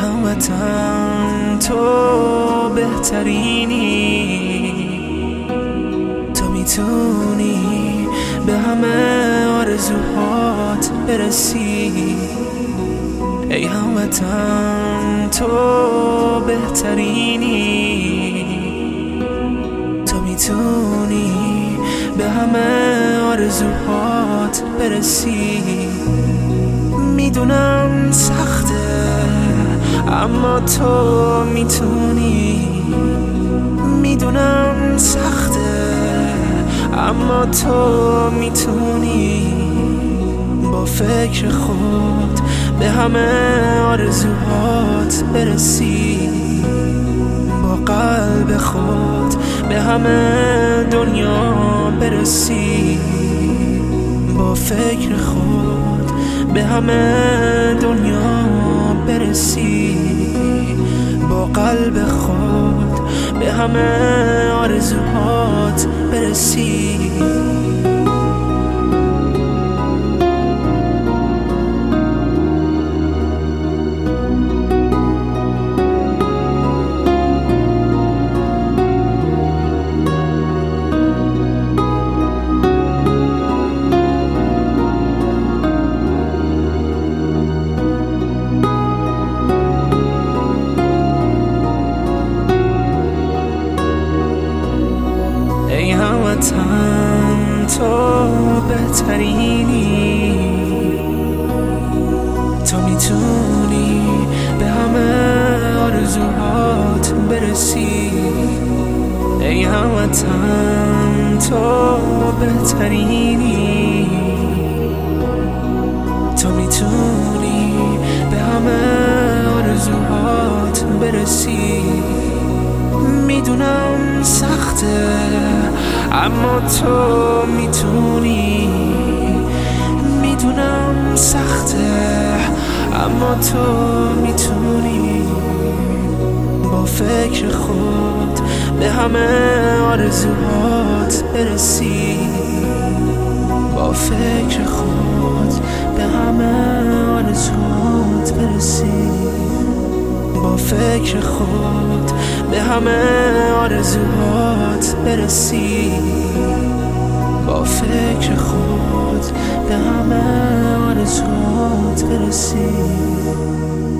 هموطن تو بهترینی، تو میتونی به همه آرزوهات برسی. ای هموطن تو بهترینی، تو میتونی به همه آرزوهات برسی. میدونم سخته اما تو میتونی، میدونم سخته اما تو میتونی. با فکر خود به همه آرزوهات برسی، با قلب خود به همه دنیا برسی. با فکر خود به همه دنیا برسی، با قلب خود به همه آرزوهات برسی. ای هموطن تو بهترینی، تو میتونی به همه آرزوهات برسی. ای هموطن تو بهترینی، تو میتونی به همه آرزوهات برسی. میدونم سخته اما تو میتونی، میدونم سخته اما تو میتونی. با فکر خود به همه آرزوهات برسی، با فکر خود به همه آرزوهات برسی. با فکر خود به همه آرزوهات برسی، با فکر خود به همه آرزوهات برسی.